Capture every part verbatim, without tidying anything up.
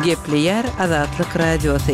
Gepli yer Azatlyk radiosu.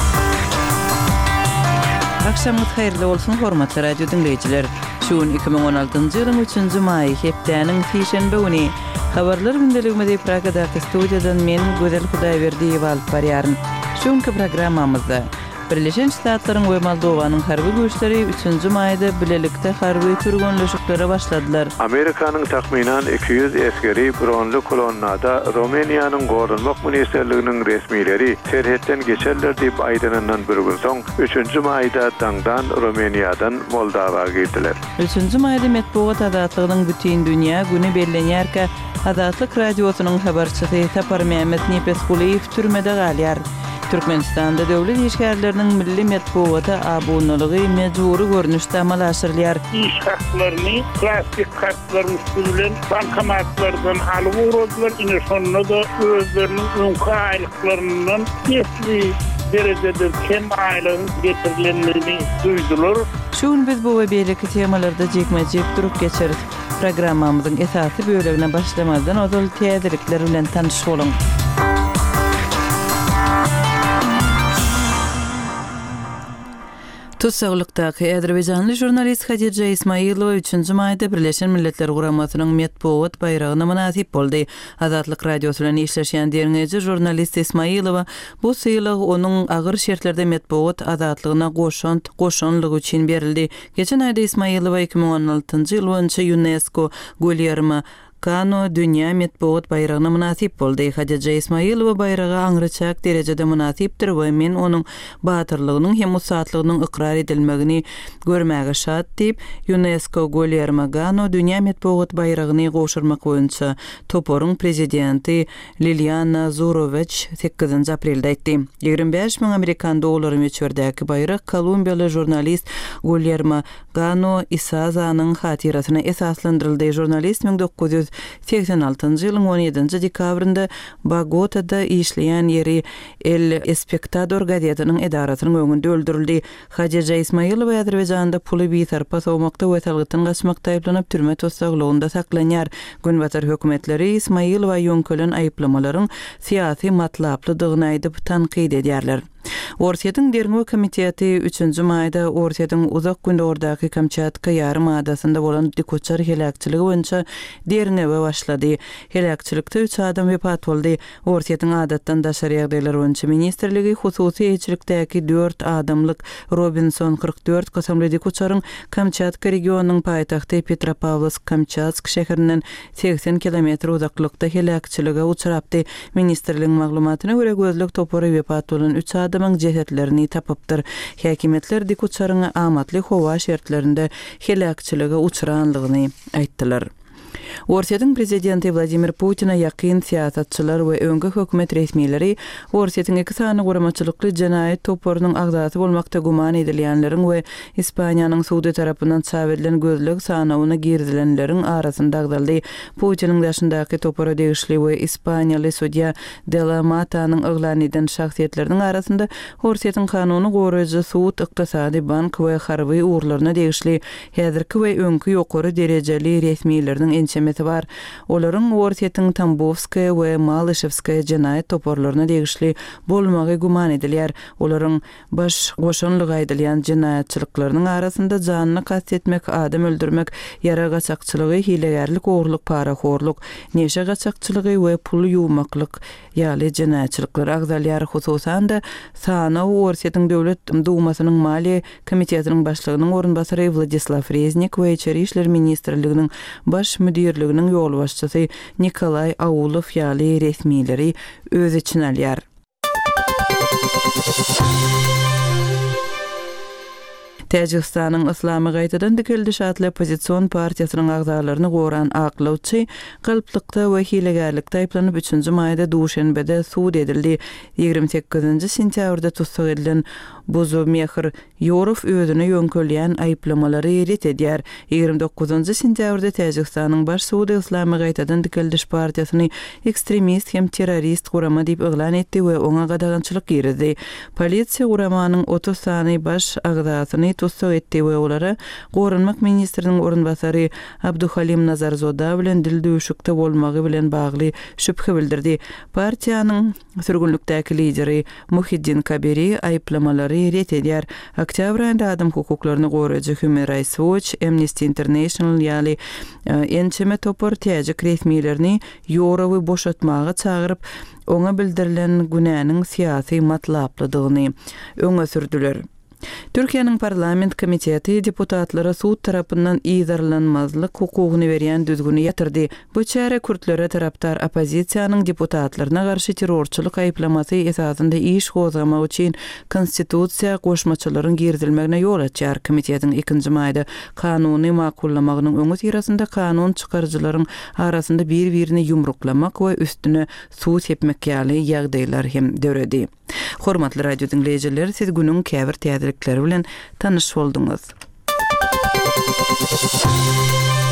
Akşamınız hayırlı olsun hormatly radio dinleyijiler. Şuun iki bin on altyncı ýylyň üçünji maý hepdäniň fişenbe güni habarlar gündeliginde Pragadaky studiýadan men Gözel Hudaýberdi alyp barýaryn. Şuňky programmamyzda Birleşen Ştatlaryň we Moldowanyň harby güýçleri üçünji maýda bilelikde harby türgünleşikleri başladylar. Amerikanyň tahminan iki yüz eskeri bronly kolonnada Romaniýanyň gorunmak ministrliginiň resmileri serhetden geçerler diýip aýdanynan bir gün soň üçünji maýda daňdan Romaniýadan Moldowaga gitdiler. üçünji maýda Medeniýet azatlygynyň bütün dünýä güni bellenýärkä Azatlyk radiosynyň habarçysy Tapar Mehmet Nepeskuliýew türmede galýar. Türkmenistanda döwlet işgärleriniň milli medeniýete abonulygy mejburi görnüşde amal aşyrylýar. İş haklaryny plastik kartlar üstünden bankomatlardan alyp urdular. Ine sonunda da özleriniň öňkü aýlyklarynyň ýetli derejede kem aýlygyny getirilmelerini duýdular. Şuň biz bu we beýleki temalarda jekme-jek durup geçerik. Programmamyzyň esasy bölegine başlamazdan ozal täzelikler bilen tanyş boluň. Tutsaqlykdaky Azerbaýjanly jurnalist Hadiýe Ismaýylowa üçünji maýda Birleşen Milletler Guramasynyň Medeniýet bayragyna munasip boldy. Azatlyk radiosu bilen işleşýän derňeji jurnalist Ismaýylowa bu syýlyk onuň agyr şertlerde medeniýet azatlygyna goşan goşanlygy üçin berildi. Geçen aýda Ismaýylowa iki bin on altyncı ýyl boýunça UNESCO Gulyarma Gano dünýä medeniýet bayragyna munasip boldy. Hadiýe Ismaýylowa bayragy aňryçak derejede munasipdir we men onuň batyrlygynyň hem usatlygynyň ikrar edilmegini görmäge şat diýip UNESCO Gulyarma Gano dünýä medeniýet bayragyny goşurmak boýunça Toporyň prezidenti Liliana Zurovich sekizinji aprelde aýtdy. ýygrimi beş miň Amerikan dollary meçherdäki bayrak Kolumbiýaly jurnalist Gulyarma Gano Isazanyň hatirasyna esaslandyryldy. Jurnalist bin dokuz yüz seksen altyncı ýylyň on ýedinji dekabrynda Bogotada işleýän ýeri El Espectador gazetynyň edarasynyň öňünde öldürildi. Hadiýe Ismaýylowa Azerbaýjanda puly bitarpa sowmakda we talgytyn gaçmakda aýplanyp türme tutsaklygynda saklanýar. Günbatar hökümetleri Ismaýylowa ýönkelen aýplamalaryň syýasy matlaplydygyny aýdyp tanqid edýärler. Orsiýatyň derňi komiteti üçünji maýda Orsiýatyň uzak gündordaky Kamçatka ýarym adasynda bolan dikoçar helakçylygy boýunça derňe başlady. Helakçylykda üç adam wepat boldy. Orsiýatyň adatdan daşary ýagdaýlar boýunça ministrligi hususy eýçilikdäki dört adamlyk Robinson kırk dört kosamly dikoçaryň Kamçatka regionunyň paýtagty Petropavlovsk-Kamçatsk şäherinden seksen kilometr uzaklykda helakçylyga uçurapdy. Ministrligiň maglumatyna görä gözlük topory wepat bolan üç adamyň cesetlerini tapypdyr. Häkimetler dikoçaryň amatly howa şertlerinde helakçylyga uçuranlygyny aýtdylar. Orsiýatyň prezidenti Vladimir Putina ýakyn siýasatçylar we öňkü hökümet resmiýetleri Orsiýatyň iki sany guramaçylykly jenaýat toporynyň agdaty bolmakda guman edilýänleriň we Ispaniýanyň sudy tarapyndan çap edilen gözlük sanawyna girdilenleriň arasynda agdaldy. Putiniň daşyndaky topora degişli we Ispaniýaly sudya de la Matanyň eglan eden şahsiýetleriniň arasynda Orsiýatyň kanuny goraýjy sud, ykdysady bank we harby uğurlaryna degişli häzirki we öňkü ýokary derejeli resmiýetleriň ençemeti var. Olaryň Orsiýatyň Tambovskaya we Malышевskaya jenaýat toporlaryna degişli bolmagy guman edilýär. Olaryň baş goşanlygy aýdylýan jenaýatçylyklarynyň arasynda janyny kastetmek, adam öldürmek, ýara gaçakçylygy, hilegärlik, oğurluk, paraxorluk, neşe gaçakçylygy we pul ýuwmaklyk ýaly jenaýatçylyklar agdalýar. Hususan da sana Orsiýatyň döwlet dumasynyň maliýe komitetiniň başlygynyň orunbasary Vladislav Reznik we Içeri işler ministrliginiň baş müdirliginiň ýol başçysy Nikolay Aulov ýaly resmiýetleri öz için alýar. Täjikistanyň Islamy gaýtadan dikildi şatly opozisiýon partiýasynyň agzalaryny goran aklawçy galplykda we hilegärlikde aýplanyp üçünji maýda Duşanbede suud edildi. ýygrimi sekizinji sentýabrda tutsak edilen Buzumehir Yorov özüne ýönkelýän aýplamalary ret edýär. ýygrimi dokuzunji sentýabrda Täjikistanyň baş sudy Islamy gaýtadan dikildi partiýasyny ekstremist hem terrorist gurama diýip eglan etdi we oňa gadagançylyk girdi. Polisiýa guramanyň otuz sany baş agzasyny tutsak etdi we olara Gorunmak ministriniň orunbasary Abduhalim Nazarzoda bilen dil döwüşükde bolmagy bilen bagly şüphe bildirdi. Partiýanyň sürgünlükdäki lideri Muhiddin Kabiri aýplamalary ret edýär. Oktyabr aýynda adam hukuklaryny goraýjy Human Rights Watch, Amnesty International ýaly ençeme topar täjek resmiýetlerini ýorawy boşatmagy çagyryp ona bildirilen günäniň syýasy matlaplydygyny öňe sürdüler. Türkiýanyň parlament komiteti deputatlara suud tarapyndan ýazarlanmazlyk hukugyny berýän düzgüni ýatyrdy. Bu çäre kürtlere taraptar opozisiýanyň deputatlaryna garşy terrorçylyk aýplamasy esasynda iş gozgamak üçin konstitusiýa goşmaçylaryň girdilmegine ýol açýar. Komitetiň ikinji maýda kanuny makullamagynyň öňü tirasynda kanun çykarjylaryň arasynda bir-birini ýumruklamak we üstüne suud sepmek ýaly ýagdaýlar hem döredi. Hormatly radio dinleýijiler, siz günüň käbir täzelikleri bilen tanyş boldunuz.